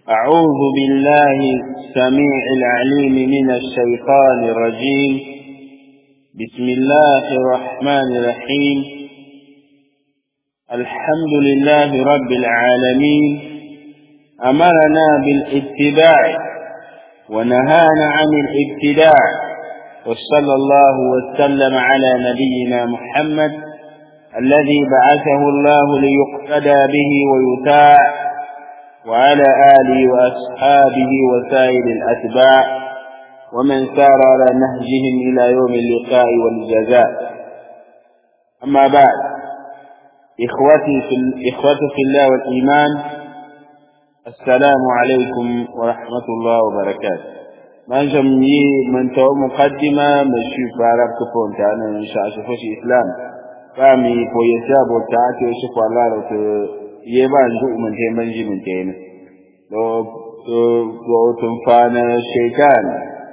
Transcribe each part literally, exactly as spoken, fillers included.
أعوذ بالله السميع العليم من الشيطان الرجيم. بسم الله الرحمن الرحيم. الحمد لله رب العالمين، أمرنا بالاتباع ونهانا عن الابتداع، وصلى الله وسلم على نبينا محمد الذي بعثه الله ليقتدى به ويطاع، وعلى آله وأصحابه وسائر الأتباع ومن سار على نهجهم إلى يوم اللقاء والجزاء. أما بعد، إخوتي في إخوتي في الله والإيمان، السلام عليكم ورحمة الله وبركاته. ما جمعي من تو مقدمة مشي فارق كفون تانا إن شاء الله في إسلام فامي فويساب وتعاتي وشكو الله لو يبان جو من تيمن جي من تيمن لو لو تنفانا الشيطان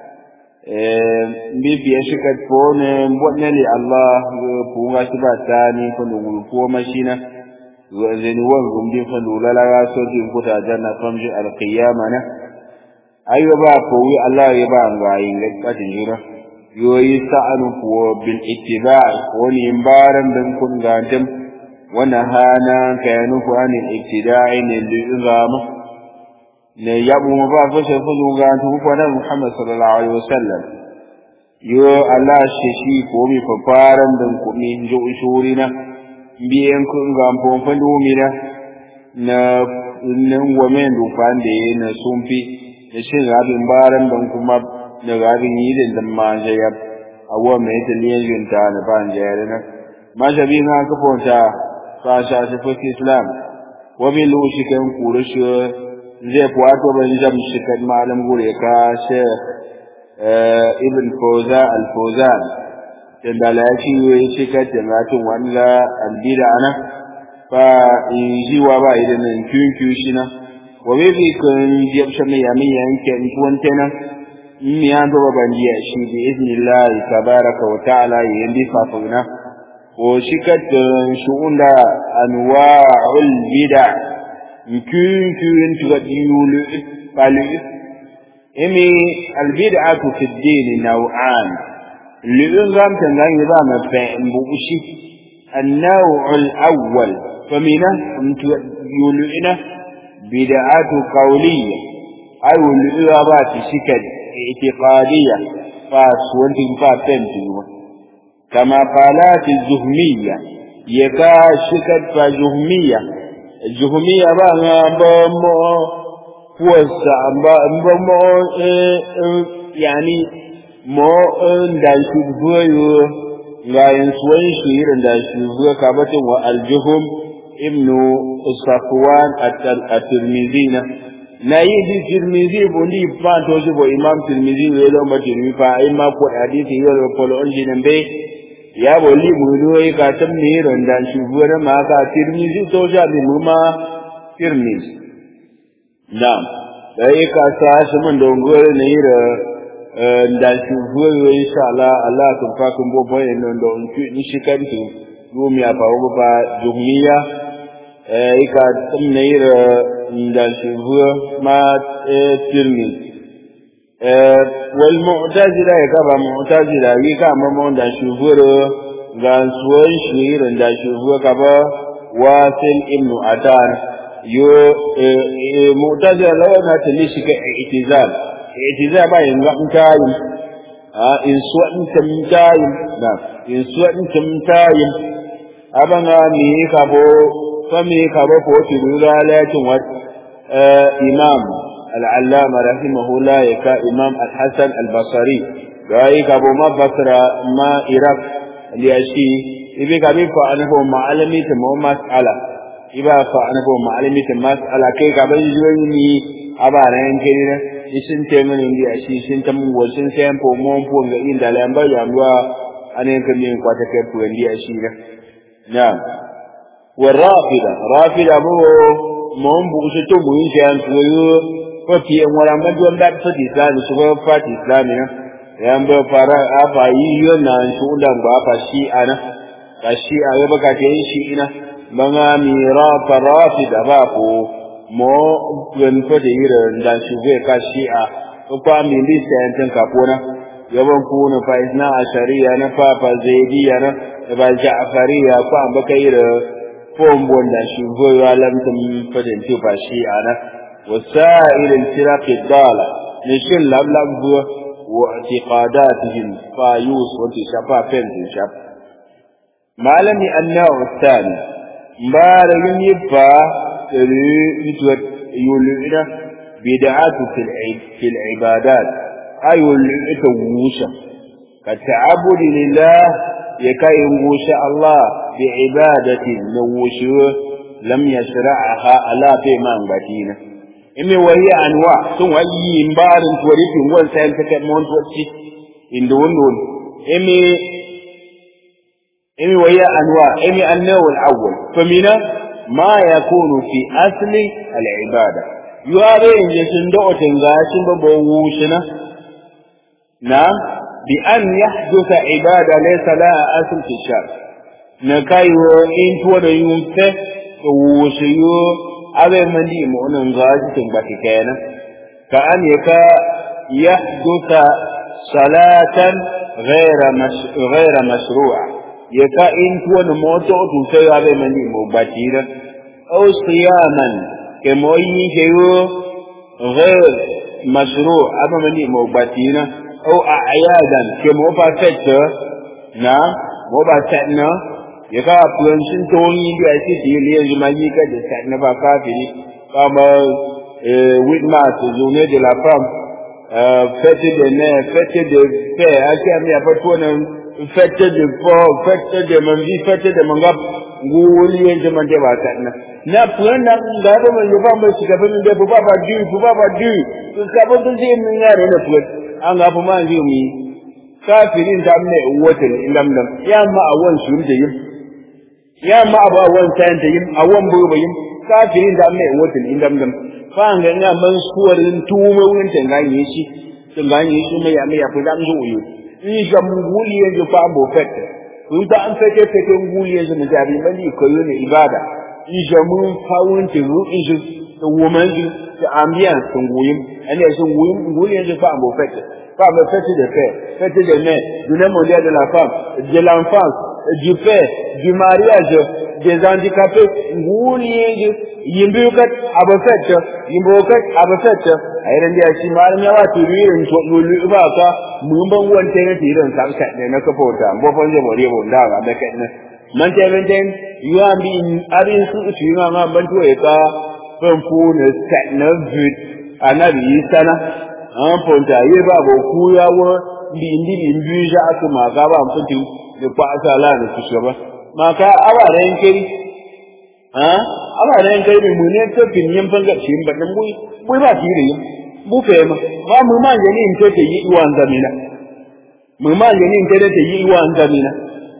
بيبي يشكت فون بوطنا لي الله فوغا سباتاني فنقول فو مشينا وزني وانكم دي فنقول لا لا سوتي مكتا جنة فمجي القيامة أيوة بقى فوي الله يبان غاين لك أتنجرة يوي سأنو فو بالاتباع ونيمبارا بنكم غانتم ونهانا كانوا عن الابتداع للإنظام نيابو مبافة فنو غانتم فانا محمد صلى الله عليه وسلم يو الله ششي فومي ففارا بنكم من جو شورنا بيانكم غانتم فنومنا نومين دوفان دي نسومفي da shin abin baran ban kuma da abin yi da manje ya awo mai taliyan junta na ban jere na majabi na ka fonta ka sha shi fa Islam wa bi lu shi kan kurushu zai kwato ban jam shi kan malam gure ka Sheikh Ibn Fawza al-Fawzan dan da lafi wai shi ka tamatin walla al-bid'a fa jiwa ba idan kyun shi na وبيبي كن يبشر يامي يمكن كونتنا ميان دو بانجيا شي باذن الله تبارك وتعالى يندي فافنا وشكت شؤون انواع البدع يمكن كن تغيول بالي امي البدعه في الدين نوعان لئن تنغي نظام فبوشي النوع الاول فمنه يولئنا بدعات قولية أو الإرابات شكل اعتقادية فاسوانت فاتنتوا كما قالات الزهمية يكا شكل فجهمية الجهمية بقى بمو فوسع بمو يعني مو اندال شبهيو لا ينسوان شهير اندال شبهيو كابتن والجهم ابن صفوان الترمذي نا يجي الترمذي بني فان توجب امام الترمذي ولو ما ترمي فاما كو حديث يلو فلو انجن بي يا بولي مودوي ka tamni randan shugura ma ka tirmizi to ja bi muma tirmizi nam dai ka sa shi mun dongore ne da dan shugura insha Allah Allah tun fa kun bo boye non don ni shi kan tu rumi apa ba jumiya ika tamnayir da shubha ma tirmi wal mu'tazila ya ba mu'tazila ika mamma da shubha ga suwan shir da shubha ka ba wasil ibn adan yo mu'tazila lawana talishi ka itizal itizal ba yin ga tayin a in suwan tamtayin na in suwan tamtayin abanga mi ka bo فمي كبكو تدلالات إمام العلامة رحمه الله يكا إمام الحسن البصري رأي كبو ما بصرة ما إرق لأشي إذا كبير فأنه معلمي تمو مسألة إذا فأنه معلمي تمو مسألة كي كبير جواني أبانا ينكرنا إسن تيمن إندي أشي إسن تمو وسن سيمبو مومبو إن داليانبا ياموا أنا ينكرني قواتكبو إندي أشي نعم. والرافضة رافضة مو مهم بوشتو مهم شان سويو فكي أمورا مدوان باب فتي إسلام سوى فاتي إسلامنا يامبا فارا أفا ييونا نشونا بابا شيئنا فالشيئة يبقى تين شيئنا مغامي رافضة رافضة بابو mo gun fa da yira da shi zai ka shi'a ko kwa mi li sayantan kafona yawan ku na fa isna ashariya na fa fa zaidiya na ba ja'fariya ko an baka yira fom bonda shi goyo alam tum fa da ti fa shi'a na wasa'il al-firaq ad-dala ne shin lablab wa i'tiqadatihim fa yus wa shafa fen shaf malami annahu thani mbara yibba يتوت يولئنا بدعات في في العبادات أي يولئك ووشا كالتعبد لله يكاي ووشا الله بعبادة نوشوه لم يشرعها ألا في من بدينة إمي وهي أنواع ثم أي مبار توريك وان سألتك مون توتي إن دون دون إمي إمي وهي أنواع إمي النوع الأول فمنا ما يكون في أصل العبادة يوارين جسندو تنغاشن ببووشنا نعم بأن يحدث عبادة ليس لها أصل في الشرع نكايو إنتو ريومته ووشيو أبي مندي مؤنن غاشن تنبكي كينا كأن يكا يحدث صلاة غير مش... غير مشروعة يكا إنتو نموتو تنسيو أبي مندي مباتيرا أو صياما كمويني شيو غير مشروع أبي مندي مباتيرا أو أعيادا كموباتت نعم موباتتنا يكا أبلنشن توني دي أسيسي ليجمعني كده سعنا فاكافي كما ويدماس زوني دي لافام fête de né, fête de paix, akami apatona fête de paix, fête de mangi, fête de mangap, nguli yenje mande batana. Na prenda ngaba mo yoba mo sikabe nde buba ba du, buba ba du. Sikabe nde ngare na pwet. Anga po mangi mi. Kafirin damne woten indamdam. Ya ma awon shurje yim. Ya ma aba awon tayante yim, awon buba yim. Kafirin damne woten indamdam. Fanga nga mansuwarin tume wurin tanganye shi tanganye shi mai ya mai ya fi dan zuwa ni ga munguli yanzu fa bo fete kun ta an fete fete munguli yanzu mu jabi mali ko yone ibada ni ga mun fawun ti ru inji to woman ji da ambiance tun goyin ane sun goyin munguli yanzu fa bo fete fa bo fete de fait fete de mai journée mondiale de la femme de l'enfance du père du mariage des handicapés nguli yanzu yimbukat abafet yimbukat abafet ayran dia shi malam yawa tirin to lulu ba ka mun ban wante ne tirin ka ka ne na ka fota bo fon je bore bo da ga da kai ne man te men ten you am bi abin su shi ma ma ban to ya ka fan fu ne set na vit anabi sana an fonta ye ba bo ku ya wo bi indi bi mbi ja akuma ga ba mfuti da fa asala ne su shaba ma ka awaren kiri ha ala ran kai mu ne ta pinyin fanga shi ba dan bui bui ba tire yin bu fe ma ba mu ma je ni inte te yi wan zamina mu ma je ni inte te yi wan zamina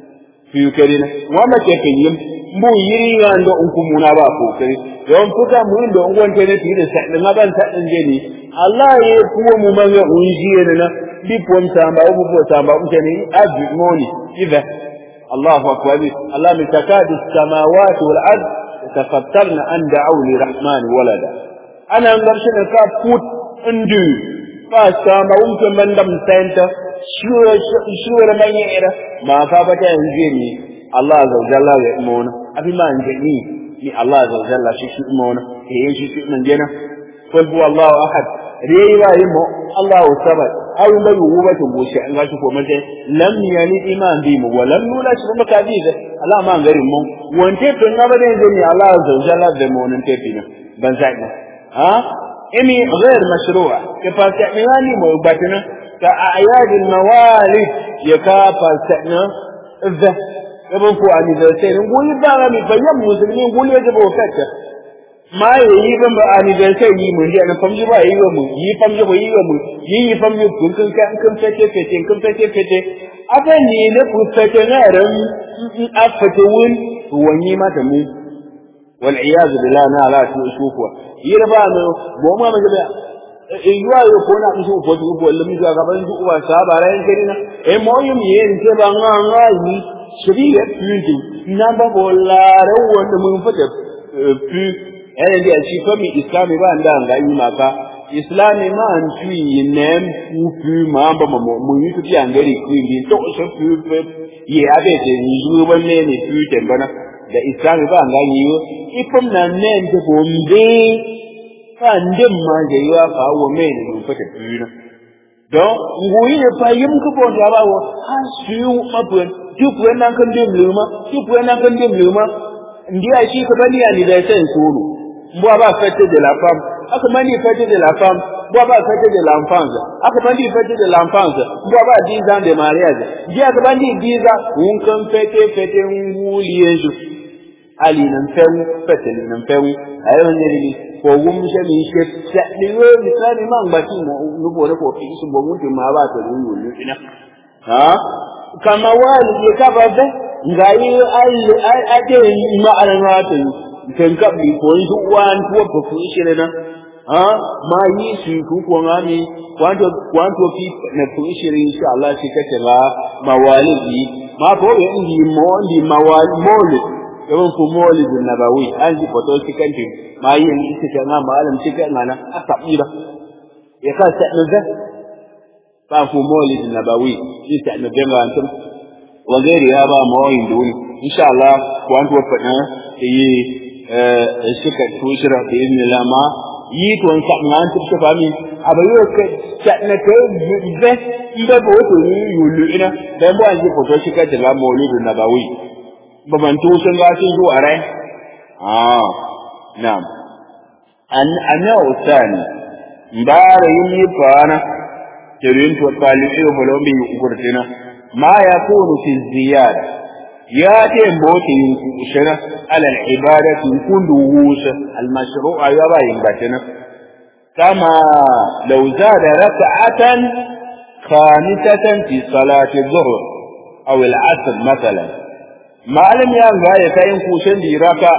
fi karina wa ma ke ke yin bu yiri wan do unku muna ba ko kai don fuka mu do ngon te ne tire sa dan ban ta dan je ni Allah ye kuwa mu ma ga unji ne na bi pon tamba bu po tamba bu ne abi moni idha الله أكبر الله من تكاد السماوات والأرض يتفطرن أن دعوا لرحمن ولدا أنا أنظرشن كافوت اندو فاسما ومكن من دم سنتا شورا شورا من يعرف ما فابتا ينجيني الله عز وجل يأمون أبي ما ينجيني ni Allah عز وجل شيء مona إيه شيء من جنا قل هو الله أحد ريوا يمو الله الصمد أو ما يوبة بوشة أن غاشوا فمن لم يلد إيمان بيمو ولم يولد شبه كذيذ الله ما غير مو وانت تنا بدين زني الله عز وجل دمون انت فينا بنزعنا ها إمي غير مشروع كفاس يعني مو باتنا كأعياد الموالد يكافا سنا الذه يبون فو عن ذلك نقول يبغى مفيم مسلمين نقول يجب وفتة ما يجيبهم عن ذلك يجيبون يعني فمجي با يجيبهم يفمجي با يجيبهم يفمجي كم كم كم كم فتة فتة كم فتة فتة أبني نفس فتة نارم أفتون وني ما تمو والعياذ بالله أنا لا تشوفه يربى منه بوما من جبل إيوه يكون أشوف وتشوف ولا ميزة قبل نشوف وسابع رأي كرينا إما يوم ينتبه عن شبيه فينتي نبى ولا رو ولا من فتح في yana da shi fa mi islami ba nda ga yi maka islami ma an fi nem fu fu ma ba mo mo yi tu ya ngari ku bi to so fu fu ye abe de ni ju ba ne ni fu te bana da islami ba ga yi ifum na ne de bombe fa ndem ma je ya fa wo me ni fa te fu na don nguyi ne fa yim ku bo da ba wo ha su ma bu duk wannan kan dem luma duk wannan kan dem luma ndiya shi ka bani ya ni da sai suru mbo ba fête de la femme aka mani fête de la femme mbo ba fête de l'enfance aka mani fête de l'enfance mbo ba dix ans de mariage dia aka mani dix ans un kan fête fête nguli yesu ali nan fewu fête nan fewu ayo ne ni ko wum je mi she ta ni we mi ta ni man ba ti mo no bo ko fi su bo mun ti ma ba to ni yulu ina ha kama wali ye ka ba be ngai ai ai ade ma ana na to kan ka bi ko yi wan ko ko fu shi ne na ha ma yi shi ku ko ngami kwanto kwanto fi na fu shi ne insha Allah shi kace la mawalidi ma ko ye ndi mo ndi mawali mole yawan fu mawlid nabawi an ji foto shi kanti ma yi ni shi kan ma alam shi kan na asabi ba ya ka sa na ba fu mawlid nabawi shi ta na ga antum wa gairi ya ba mawlid duni insha Allah kwanto fa yi suka tushira da izinin lama yi to an samu an tafi fami abayo ka na ka be inda ba wato ni yulu ina dan ba an ji foto shi ka da la mauludu nabawi ba ban to sun ga sun zuwa rai ah na'am an ana usani mbara yimi fana tirin to talibi bolombi ukurtina ma yakunu fi ziyada ya ce mbote yin shira alal ibadati kullu wus al mashru'a ya bayin batina kama law zada rak'atan khamisatan fi salati dhuhr aw al asr mathalan malam ya ga ya kai kushin diraka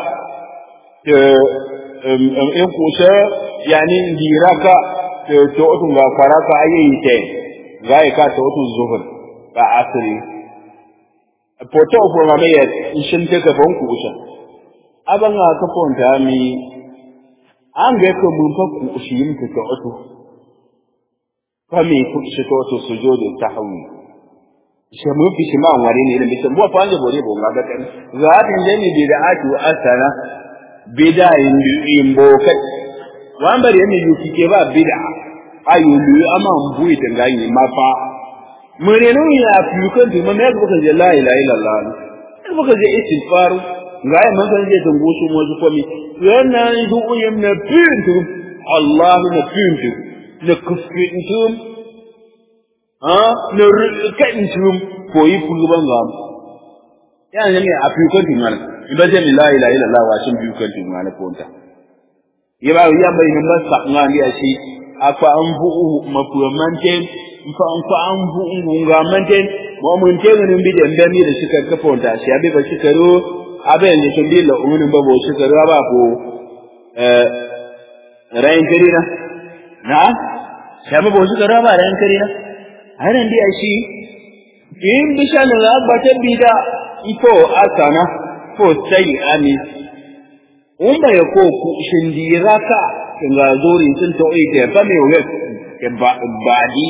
in kushe yani diraka to to ga faraka ayi te ga ka to to zuhr ba asri poto ko ngame ya shin te ka bon ku usha abanga ka ponta mi an ga ko mun fa ku shi yin ka to to fa mi ku shi to to sujudu tahwi shi mu fi shi ma wari ne da bo fa ne bore bo ga kan za ta ne ni da atu asana bid'a in bo ka wan bare ne yu kike ba bid'a ayu lu ama mbuyi da gani mafa murenu ya fi kan ti ma me ko kan la ilaha illallah ko kan je istighfar ngai man kan je tungu su mo su komi yana du uyem na pintu Allah na pintu na kufrintu ha na rikantu ko yi kulu bangam yana ne a fi kan ti mal ibaje la ilaha illallah wa shin bi kan ti mal ko ta yaba ya bai nan ba sa ngani a shi afa an bu mafuamante fa an fa an bu ngunga manten mo mun te ngin bi den dami da shika ka fonta shi abi ba shikaro abe ne to bi la umun ba bo shikaro ba ko eh rayin karina na shi abi bo shikaro ba rayin karina haran di ashi in bishan la ba ta bida iko asana ko sai ani umba ya ko ku shindira ka ga zori sun to ite ba me we ke ba badi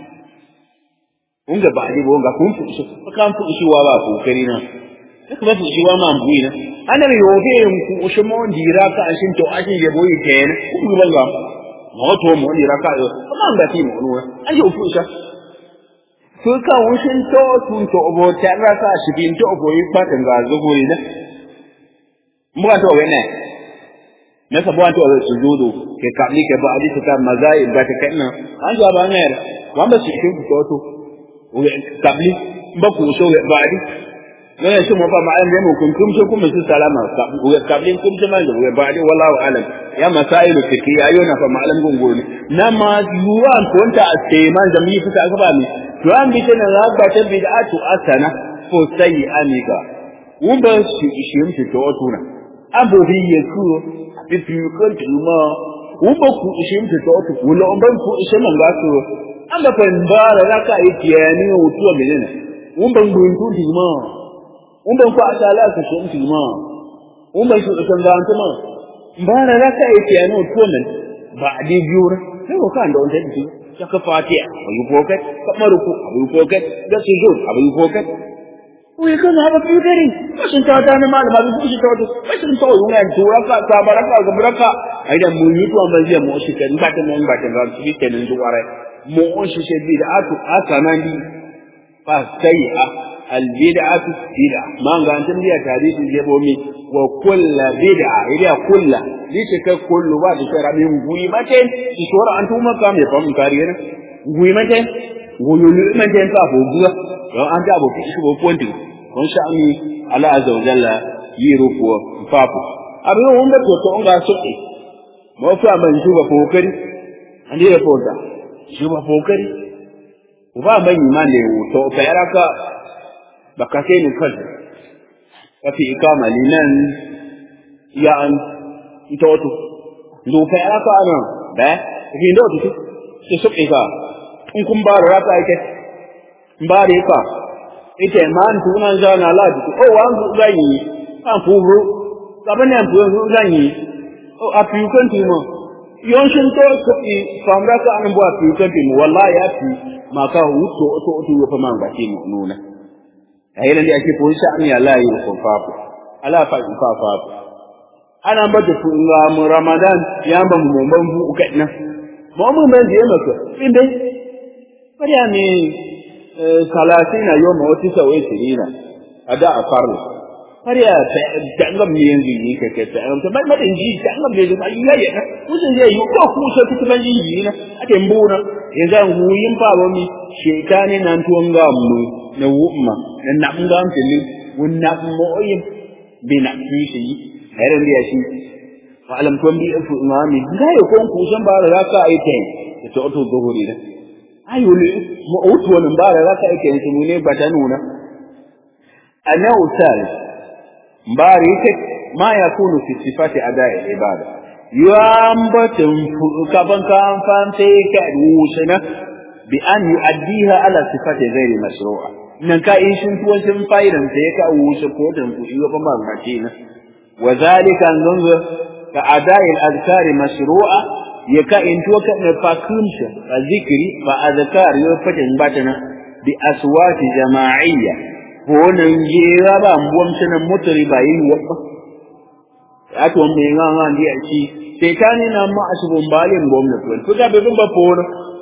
unga badi bo nga kun fushi kan fushi wa ba ko karina duk ba fushi wa ma mbuyi na ana me yobe ku ushi mo ndira ka ashin to ashin je boyi ten ku ba ga mo to mo ndira ka yo ma nga ti mo no an yo fusha to ka wushin to tun to bo ta ra ka shi bin to boyi fatan ga zuhuri na mu ga to wene na sabuwa to sujudu ke kabli ke ba hadisi ta mazai ba ta kana an ja ba ne wanda shi kin to to kabli ba ku so ba di ne shi mu fa ma'an ne mu kun kun so kuma su salama kabli kun ji man da ba di wallahu alam ya masailu fiqhi ayo na fa ma'alam gungo ne na ma duwan ko ta aseman da mi fita ga ba mi to an bi tana ga ba ta bid'atu asana ko sai amiga wanda shi shi mu to to na abu bi yaku if you can't do more uba ku ishin ta to ku lo ban ku ishin nan ga su an da fan bara raka yake yani wutuwa menene umban gun tu di ma umban ku asala ku shin ti ma umban ku san ga anta ma bara raka yake ano tunan ba di jura sai ko kan da wanda yake saka fatiha abu fokat kamar ku abu fokat da sujud abu fokat wai kana ba ku gari bashin ta ta na malama ba ku shi ta wato bashin ta wani an tura ka ta baraka ga baraka ai da mun yi to ban je mu shi kan ba ta nan ba ta ga shi kenan duware mu shi shi bid'atu asanani fa sayya al bid'atu bid'a man ga antum biya tarihi je bomi wa kullu bid'a ila kullu lice kai kullu ba da shara min guyi mate shi shora an tuma ka me fam kariye ne guyi mate guyi mate ka bo buga don an ta bo shi bo ponti on sha ami ala azza wa jalla yiru ko papu abin wanda to to ga so mo fa man juba kokari an dire ponta juba kokari uba man iman ne to fa yaraka baka sai ni kaza kafi ikama linan ya an ito to do fa yaraka ana ba ki ndo to ki so ika in kun ba raka ake mbare ka ite man tunan zana ladi o wangu gani an furu kaban an furu gani o afi kan timo yonshin to ko famra ka an bo afi kan timo wallahi ya fi maka wuto to to yo fa man ba ke mu nuna ayyana da ake ko sha an ya layi ko fafu ala fa fa fafu ana ba da fu ga mu ramadan ya ba mu ban bu kadna mu mun ban je maka inde bari ne salatina yoma wata sawai sirina ada a farlo har ya dangam ne yanzu yi kake ta an ta mai madan ji dangam ne da ayi yayi na musun zai yi ko ku so ta ban ji na ake mbuna yanzu huyin fa ba mi shaytani nan tuwan ga mu na wumma na nan ga mutili wunna moyin bi na fi shi haran da shi fa alam kun bi fu imami ga ya kon ku san ba da ka ai kai to to zuhuri da ayuli mu'utu wannan bara zaka yake yin mu ne bata nuna ana usal bari yake ma yakunu fi sifati ada'i ibada yambatun kaban kan fante ka wusana bi an yu'addiha ala sifati ghairi mashru'a nan ka in shin tuwan sun faidan sai ka wuce ko dan ku yi ba mamaki na wazalika nunga ka ada'i al-azkari mashru'a yaka into ka ne fakumsha zikri fa azkar yo fatin batana bi aswati jama'iyya honan jira ba mbom tana mutri ba yin wabba ato me nganga ndi aci setani na ma asubun balin bom ne to da be ba fona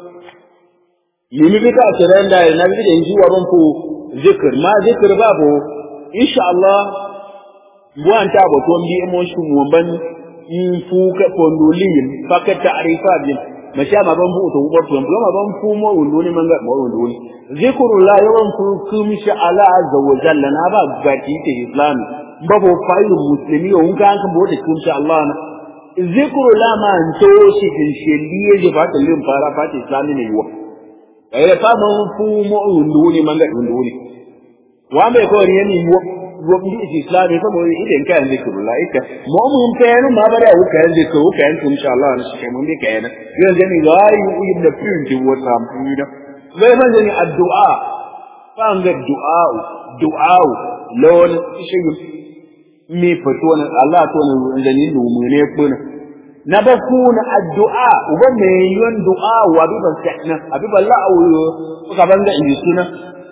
yimi bi ka suranda na bi da ji wa ban fu zikr ma zikr babu insha Allah buwan ta ba to mbi emotion mo ban in fuka pondolim faka ta'rifa bin masha ma ban buto ubar to ma ban fu mo unduni manga mo unduni zikrullah yawan fu kumsha ala azza wa jalla na ba gati ta islam babo fa'ilu muslimi o unka an bo da kumsha Allah na zikrullah ma an to shi din sheliye je fata lim fara fata islam ne yuwa ai fa ban fu mo unduni manga unduni wa me ko riyani yuwa gobi islami fa mo idan ka yanzu kullu ika mo mun fayanu ma bare ku ka yanzu ku ka yanzu insha Allah ne shi mun bi kayana yanzu ni gai ibn pinti wata amfida zai man ni addu'a fa an ga du'a du'a lon shi mi fito ne Allah to ne da ni mu ne kuna na ba kuna addu'a uban me yon du'a wa bi ban sana abi ballahu ka banga inji suna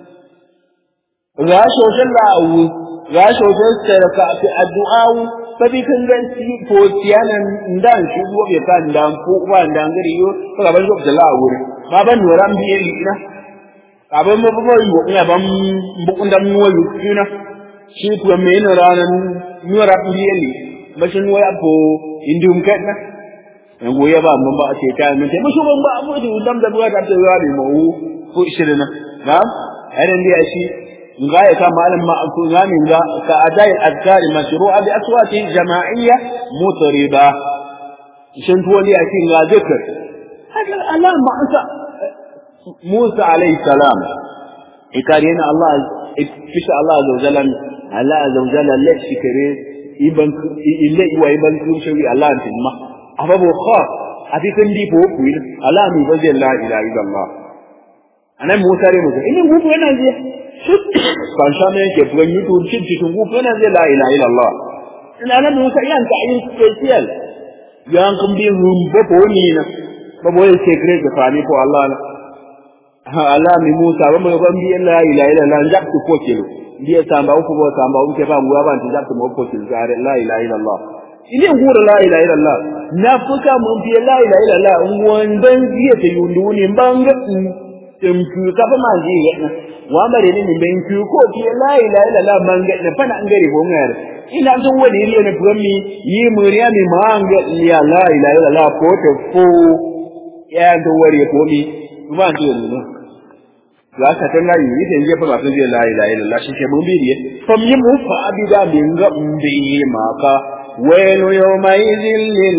ga shoshin la'awu ga shoshin sarka fi addu'a sabi kan ganci ko tiyanan ndan shi go be kan dan ko ba ndan gari yo ka ban zo da la'awu ba ban noran biye ina ka ban mo bo yo ina ban bukun dan mo yo ina shi ko me ina ranan nora biye ni bashin waya ko indum kadna en goye ba mun ba ce ta mun sai mu shugon ba mu da dam da buwa ta ta yawa mu ko ishirin na aran dia shi ngaya ka malam ma ku ngani nga ka adai azkari mashru'a bi aswati jama'iyya mutriba shin to ne ake nga zikr haka Allah ma asa Musa alayhi salam ikarina Allah fisha Allah azza wa jalla Allah azza wa jalla la shikare iban ille wa iban kun shawi Allah timma ababu kha abi kan di ko ku Allah mi baje la ilaha illallah anan Musa re musa inin gudu yana je kan sha ne ke bugan YouTube cin cikin gudu yana je la ilaha illallah ina nan Musa yan ta yin special yang kumbi rumbo poni na babo ya secret da fani ko Allah na Allah mi Musa ba mo ban bi la ilaha illallah jak tu ko kilo dia samba ko bo samba ko ke ba ngwa ban jak tu mo ko kilo gare la ilaha illallah ile ngura la ilaha illallah na fuka mun bi la ilaha illallah ngwan ban biye te yundu ni mbanga temku ka ba manji ya wa mare ni ni ben ku ko bi la ilaha illallah manga na fana ngare ho ngare ina so wani ri ne brami yi muriya mi manga ya la ilaha illallah ko to fo ya do wari ko mi ba to ne za ka tanga yi idan je fa ba sun je la ilaha illallah shi ke mun biye fam yi mu fa abida min ga mbi maka wailu yawma idhil lil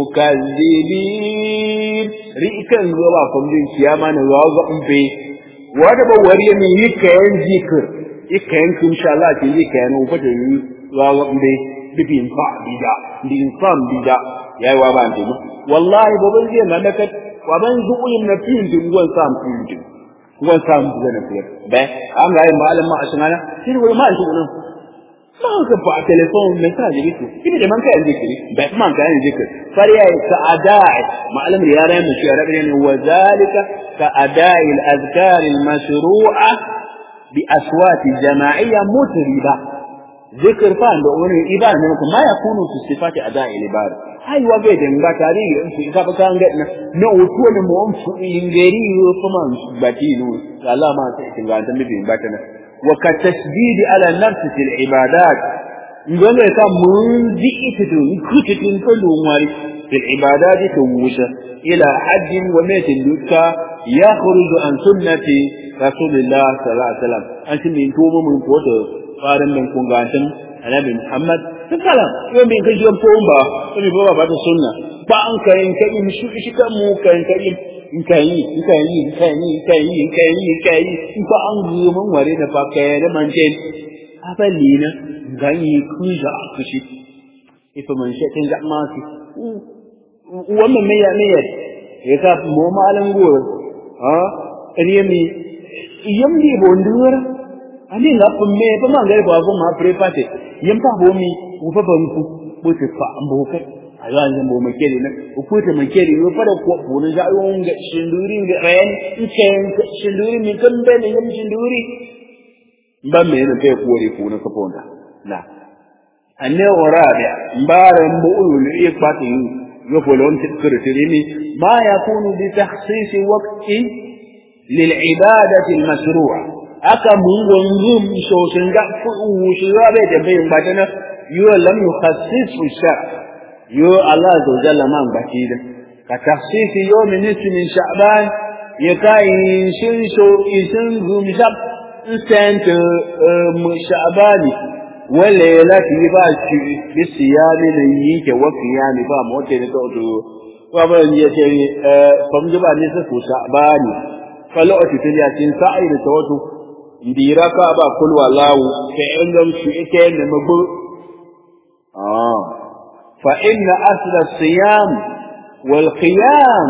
mukazzibin rikan go ba fam din kiyama ne ga ga mbi wada ba wari mi yikayen zikir yikayen insha Allah ki yikayen u fata yi ga ga mbi bibin fa bida din fam bida yayi wa ba anti wallahi babban je nan da ka wa ban zuulin na fin din gon sam fin gon sam zana fiye ba an ga yi malam ma asmana shi ne ma shi ne ma ka ba telefon message ne ki da man kai zikiri ba man kai zikiri fari ya sa'ada'i malam riyara mu shi rabe ne wa zalika sa'ada'i al-azkar al-mashru'a bi aswat jama'iyya mutriba zikr fa ndo wani ibada ne kuma ya kunu fi sifati ada'i al-ibada ai wa ga dan ga tarihi in su ka kan ga na oto ne mu on su ingeri kuma batinu Allah ma sai kin ga dan bi batana wa ka tasdid ala nafsi fil ibadat ngone ka mun di ititu kutin ko lumari fil ibadat tuwusha ila hajj wa matin duka yakhruju an sunnati rasulillah sallallahu alaihi wasallam an tin to mun ko to faran nan kun ga tan annabi Muhammad kala yo min kan jiyan pomba to mi baba ba ta sunna ba an kai kai mi shi shi kan mu kai kai in kai in kai in kai in kai in kai in kai in ba an yi mun ware da fa kai da manje abali na gani kuja kushi ifa man shi kan jama ki wannan me ya me ya ya ka mu malan go ha riyami yamdi bondur ani na pumme pa mangare ba ko ma prepate yampa bomi ufa banku bote fa ambo kai ayan zambo makeri na ukuta makeri yo fara ko bonu ja yo nga shinduri nga ren ken shinduri mi kan be ne yam shinduri mbamme ne pe ko ri ko na kaponda la anne orabe mbare mbulu ni ikpati yo folon tikirtiri ni ma yakunu bi takhsis waqti lil ibadati al mashru'a aka mungo ngum so singa fu shirabe de be mbatana yo lam yukhassis shar yo Allah azza wa jalla man bakida ka takhsis yawm nisfi min sha'ban yakai shin so isin gum shab instant sha'bani wala lati ba shi bisiyami ne yake wakiyani ba mote ne to to wa ba ne ce famje ba ne su sha'bani falo otiliya tin sa'i da to ndira ka ba kul wallahu ke engam shi ike ne mabu ah fa inna asl as-siyam wal qiyam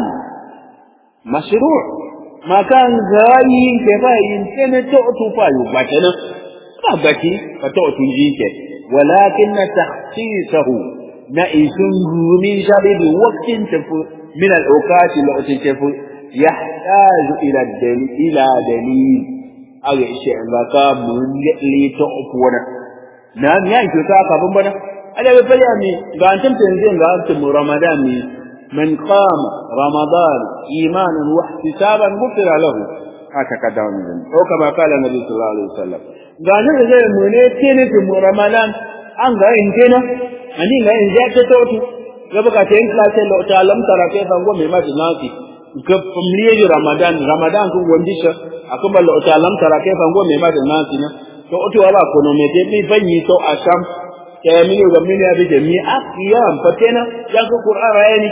mashru' ma kan zai ke ba yin tene to to fa yu batana ba bati fa to to jike walakin takhsisuhu na'isun min shabibi waqtin tafu min al-awqat allati tafu yahtaju ila dalil ila dalil aga ishe ba ka mun li to opona na mi ai to ka ka ban bana ala be fali ami ga antum tanzin ga antum ramadan ni man qama ramadan imanan wa ihtisaban ghufira lahu haka kada wannan o kama kala nabi sallallahu alaihi wasallam ga ne da mu ne tene mu ramadan an ga in tena ani ga in ja ta to ga baka ta in class lo ta lam tarafe ban go me ma dinasi ga famliye ramadan ramadan ko wondisha akamba lo ta lam tarafe ban go me ma dinasi na to oto wala ko no me de mi banyi to asam ke mi ga mi ne abi de mi akiyam patena ya ko qur'an ayani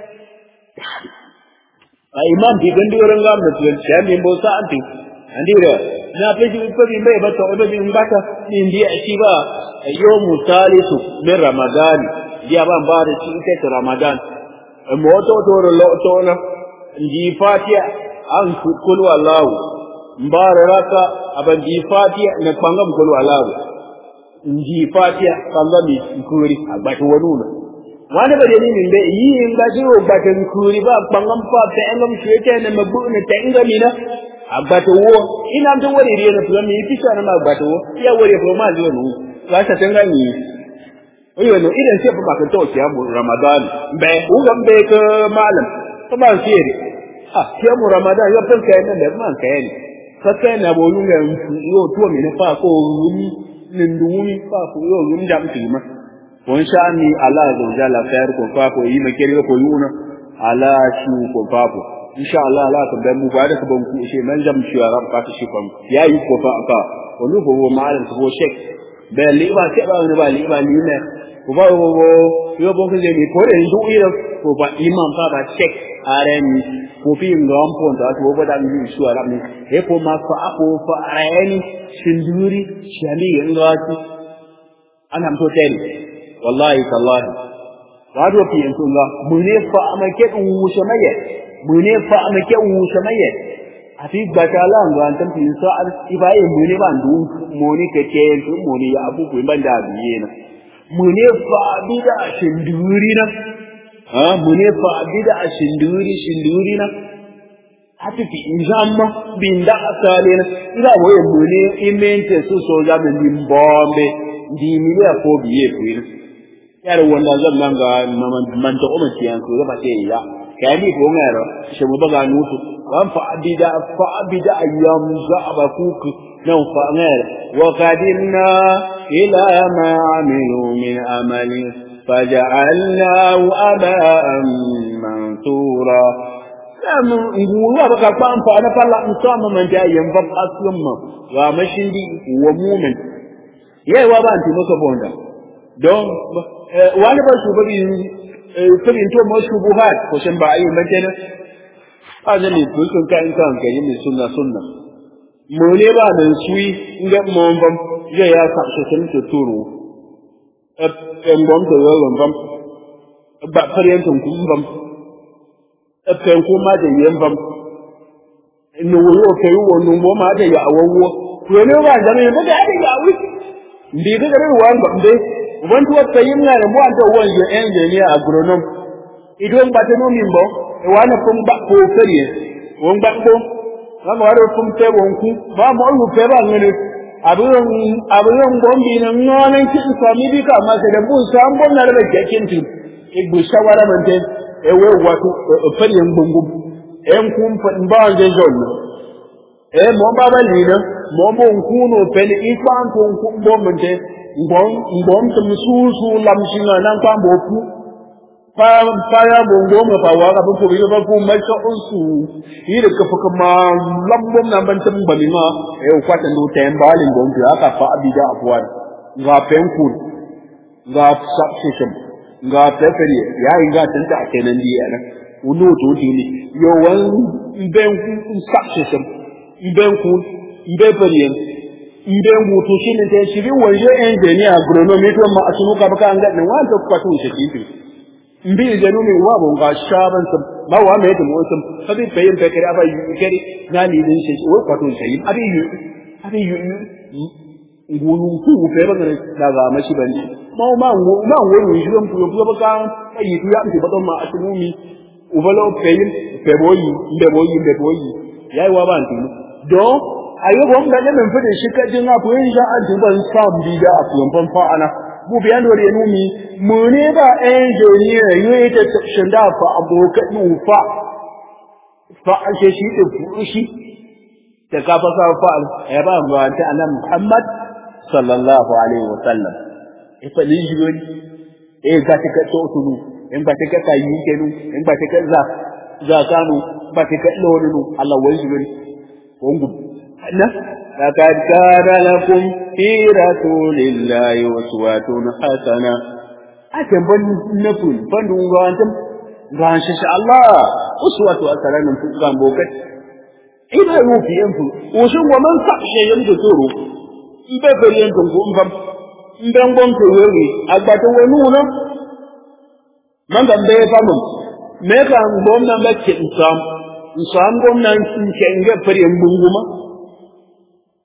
a imam bi gandi orang gam da tuan sai mi bo sa anti andira na pe ji ko bi mai bata odo bi mbata indiya shi ba yo musalisu min ramadan dia ban ba da shi ta ramadan mo to to lo to na ndi fatiha an kul wallahu mbara raka aban di fatiha na pangam kul wallahu ndi fatiha pangami kuri abatu wanuna wani ba deni min be yi in ga jiro batan kuri ba bangan fa ta engam shete ne mabu ne ta ingami na abato wo ina mto wori riye na tuwa mi pisha na abato wo ya wori ko ma zo no wa ta tenga ni oyo no idan sai fa ka to ya mu ramadan be unga be ka malam to ba shiri ah ya mu ramadan ya fa kai na da man kai ni fa kai na bo yunga yo to mi ne fa ko rumi nin duumi fa ko yo yum jam ti ma ko insha ni Allah azza wa jalla khair ko fa ko yi makeri ko yuna ala shu ko fa ko insha Allah la ka da mu ba da ban ku she man jam shi ran fa shi fam yayi ko fa ka wani ko malam ko shek be liba ke ba ne ba liba ni ne ko ba wo yo bon ke ni ko re ndu ira ko ba imam fa ba shek aren ko fi ngam po da to ba da ni shi ran ni e ko ma fa ko fa aren shinduri shali ngati ana to tel wallahi tallahi wado fi in tunga mune fa amake u shamaye mune fa amake u shamaye afi batala ngan tan tin sa ar ibaye mune ba ndu moni keke to moni ya abu ko banda biye na mune fa bida shinduri na ha mune fa bida shinduri shinduri na ati fi injamma binda asale na ila boye mune imente su so ja men bombe ndi mile ko biye kuira yaro wanda zan nan ga man ta umma kiyan ko ba ce ya kai ko ngaro shi mu baga nusu wan fa abida fa abida ayyam za'aba kuku nan fa ngaro wa qadimna ila ma amilu min amali faja'alnahu aba'an mansura samu nguwa baka kwa amfa na falla musama man da yan bab aslumma wa mashindi wa mu'min yayi wa ba anti maka bonda don wani ba shugabi sabin to mo shubuhat ko shan ba ayi mantene azali ko sun kai kan kai ne sunna sunna mo ne ba da sui inga mo bam ya ya sa so sun to turu en bom to yo bam ba fariyan tun kun bam kan ko ma da yan bam no wo kai wo no mo ma da ya awowo to ne ba da ne ba da ya wi ndi ga da wan ba dai wantu wa tayimna ne mo anta won yo engineer agronome idon bateno mimbo e wana fum ba ko feriye won ba ko ga mo waro fum te won ku ba mo yu pe ba ngene abun abun bombi na ngonen ki so mi bi ka ma se da bu sam bom na da jakin ti e bu shawara man te e we wato feriye ngungu en kum fa ba nge jonna e mo ba ba ni na mo mo nkuno pe ni ifan ko nkum bom te ngbom ngbom tum susu lamshinga nan kwa mbopu pa pa ya bongo ma pa wa ka bu bi ba ku mai ka usu ire ka fa kama lambom nan ban tum bali ma e o kwata ndo temba ali ngom ti aka fa abida afwan nga penku nga substation nga peperi ya inga tanta kenan di ana unu to ti ni yo wan ben ku substation ben ku ben peri ibe mutu shine ta shiri wanje engineer agronomy to ma asunu ka baka anga ne wanda ku kwatu shi kinti mbi janumi wa bon ga shaban sam ba wa me da mutum sabi bayin da kare aba yi kare na ni din shi wa kwatu shi abi yi abi yi ngulu ku fe ba ne da ga mashi bane ma ma ma wani shi mu ku baka ai yi ya mti badon ma asunu mi ubalo bayin fe boyi inde boyi inde boyi yayi wa ban tinu do ayo bom da ne men fede shi ka jinga ko yin ja an duban sam bi da afun fan fa ana bu biyan dore nu mi mu ne ba engineer yoyi ta shanda fa aboka nu fa fa ake shi da fushi da ka fa sa fa ya ba mu ta annabi Muhammad sallallahu alaihi wasallam e fa ni jigoni e ga ta ka to tunu in ba ta ka kai kenu in ba ta ka za za kanu ba ta ka lonu Allah wai jigoni ko لقد كان لكم في رسول الله أسوة حسنة أتم بن نفل بن وانتم غان شاء الله أسوة حسنة نفل كان بوكت إذا يوفي ينفل وشو ومن صحش ينفسره إذا فرينتم كنفم إذا كنتم يوغي أكبتوا ونونا من كان بيفامم ما كان بومنا مكي إنسام إنسام بومنا إنسان فرين بنغما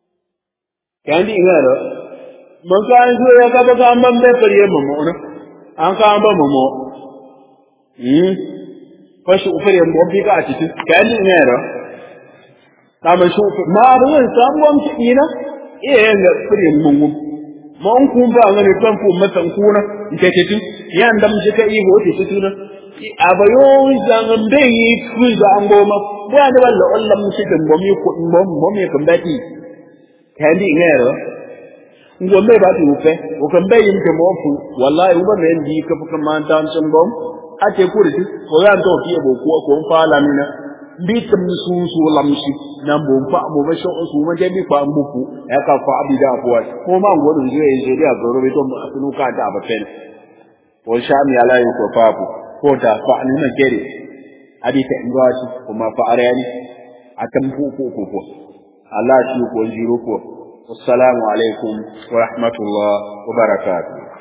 kandi ingaro man kan so ya ka ba man be fariye mu mu an ka ba mu mo hmm fashi ufere mo bi ka ci kan ni ne ro ta ma shu ma ba zan samu am ci ina eh ga fure mun mo on kun ba ngani tan fu matan kuna nke ce ya ndam je ka yi ho ce tuna abayo zan dai ku za an goma ba da wallahi Allah mu cikin bo mi ku bo bo mi kan bati kan ni ne ro ngombe ba ti upe o kan be yin ke mo fu wallahi uba ne ndi ka fuka man tan sun bom ate ku ri ko ya to ti bo ko ko fa la mina bi tam su su lamshi nan bo fa mo ba sho su ma je bi fa mbuku ya ka fa abida ko wa ko ma ngodo je je dia go ro be to asunu ka ta ba fen o sha mi ala yu ko fa ku ko ta fa ni na gere adi ta ngwashi kuma fa arani atam ku ko ko Allah shi ko jiro ko. والسلام عليكم ورحمة الله وبركاته.